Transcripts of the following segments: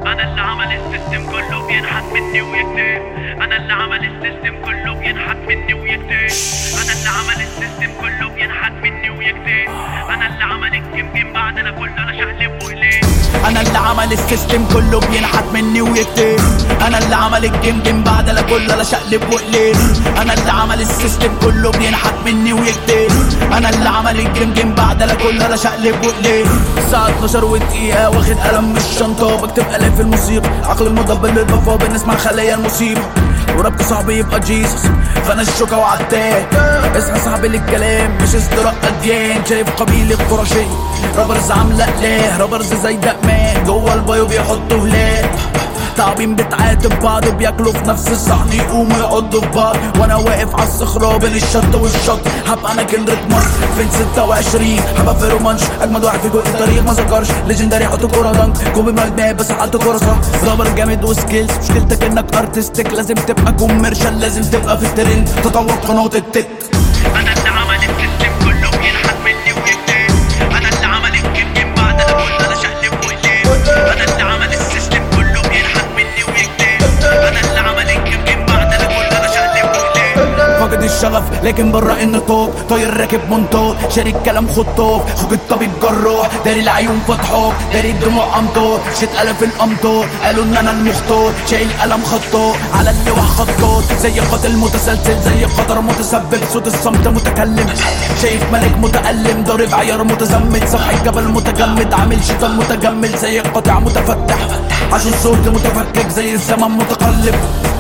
انا اللي عمل السيستم كله بينحت مني ويكتب. انا اللي عمل السيستم كله بينحت مني ويكتب. انا اللي عمل السيستم كله بينحت مني ويكتب. انا اللي عمل الجيم بعد انا كله انا شقلب وقلب. انا اللي عمل السيستم كله بينحت مني ويكتب. انا اللي عمل الجيم بعد انا كله انا شقلب وقلب. انا اللي عمل السيستم كله بينحت مني ويكتب. انا اللي عمل الجيم بعد انا كله انا شقلب وقلب. الساعة 12 ودقيقة واخد قلم من الشنطة بكتب الاف الموسيقى. عقل المدبر للبفا بنسمع خلايا المصيبة. وربط صاحبي يبقى جيسوس فانا الشوكة وعالتاني. اصحى صاحبي للكلام مش ازدراء اديان. شايف قبيلة قرشية رابرز عاملة اقلاه. رابرز زي دقمان جوه البايو بيحطوا هلال. تعبين بتعاتب بعض بياكلوا في نفس الصحن يقوموا يقضوا في بعض. وانا واقف على الصخرة بين الشط والشط. هبقى انا كندريك مصر فين 26. هبقى في رومانش اجمد واحد في جوه الطريق ما ذكرش. ليجندري حط كورة دنك كوبي مجناه بس حط كورة صح. رابر جامد وسكيلز مشكلتك انك ارتستيك. لازم تبقى كوميرشال لازم تبقى في الترند تطور قناة التك. انا اللي عمل السيستم كله بينحت مني ويكتب. انا اللي عمل الجيم بعد انا كله انا شقلب وقلب. انا اللي عمل السيستم كله بينحت مني ويكتب. انا اللي عمل الجيم بعد انا كله انا شقلب وقلب. فاقد الشغف لكن برا النطاق. طاير راكب منطاد شارك كلام خطاف. اخوك الطبيب جراح داري العيون فتحاك. داري الدموع امطار شت الاف الامطار. قالوا ان انا المختار شايل قلم خطاط على اللوح خطاط. زي قاتل متسلسل زي خطر متسبب. صوت الصمت متكلم شايف ملك متألم. ضارب عيار متزمت سفح الجبل متجمد. عامل شيطان متجمل زي القطع متفتح. عشان صوت متفكك زي الزمن متقلب.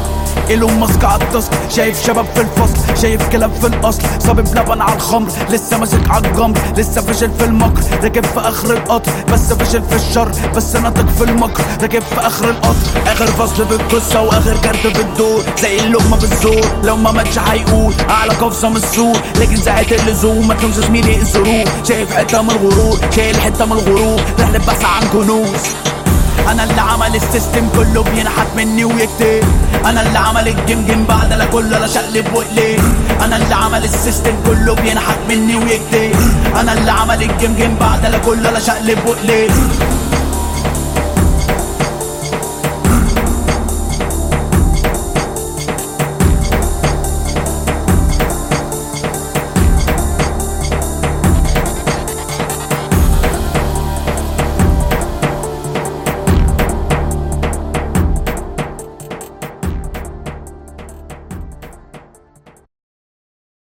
ايلون ماسك عالتاسك شايف شباب في الفصل. شايف كلاب في الاصل صابب لبن على الخمر. لسه ماسك عالجمر لسه فشل في المكر. راكب في اخر القطر بس فشل في الشر. بس ناطق في المكر راكب في اخر القطر. اخر فصل في القصه واخر كارت في الدور. زي اللقمه بالزور لو ما ماتش هيقول اعلى قفزه من السور. لكن ساعه اللزوم ما تلومش زميلي الظروف. شايف حته من الغرور شايل حته من الغرور. رحله بحث عن كنوز. انا اللي عمل السيستم كله بينحت مني ويكتب. انا اللي عمل الجيم بعد انا كله انا شقلب وقلب. انا اللي عمل السيستم كله بينحت مني ويكتب. انا اللي عمل الجيم بعد انا كله انا شقلب وقلب.